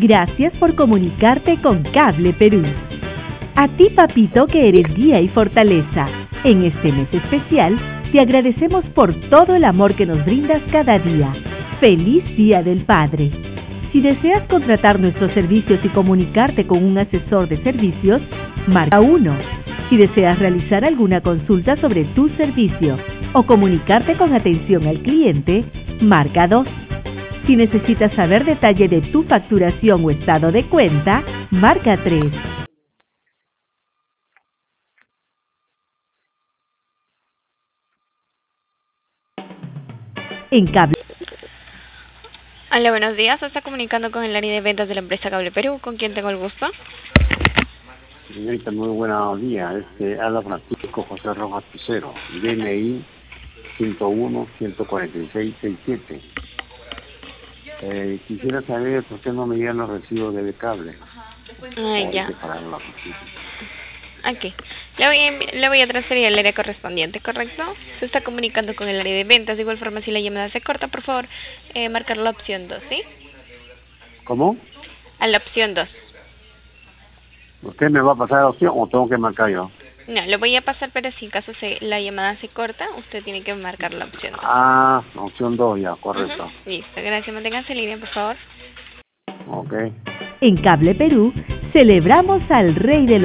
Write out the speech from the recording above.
Gracias por comunicarte con Cable Perú. A ti, papito, que eres guía y fortaleza. En este mes especial, te agradecemos por todo el amor que nos brindas cada día. ¡Feliz Día del Padre! Si deseas contratar nuestros servicios y comunicarte con un asesor de servicios, marca 1. Si deseas realizar alguna consulta sobre tu servicio o comunicarte con atención al cliente, marca 2. Si necesitas saber detalle de tu facturación o estado de cuenta, marca 3. En Cable. Hola, buenos días. Se está comunicando con el área de ventas de la empresa Cable Perú. ¿Con quién tengo el gusto? Señorita, muy buenos días. Habla Francisco José Rojas Picero, DNI 101-146-67. Quisiera saber por qué no me llegan los recibos de cable. Ya. Aquí. Le voy a transferir al área correspondiente, ¿correcto? Se está comunicando con el área de ventas. De igual forma, si la llamada se corta, por favor, marcar la opción 2, ¿sí? ¿Cómo? A la opción 2. ¿Usted me va a pasar la opción o tengo que marcar yo? No, lo voy a pasar, pero si en caso la llamada se corta, usted tiene que marcar la opción 2. Ah, opción 2 ya, correcto. Listo, gracias. Manténganse en línea, por favor. Ok. En Cable Perú, celebramos al Rey de los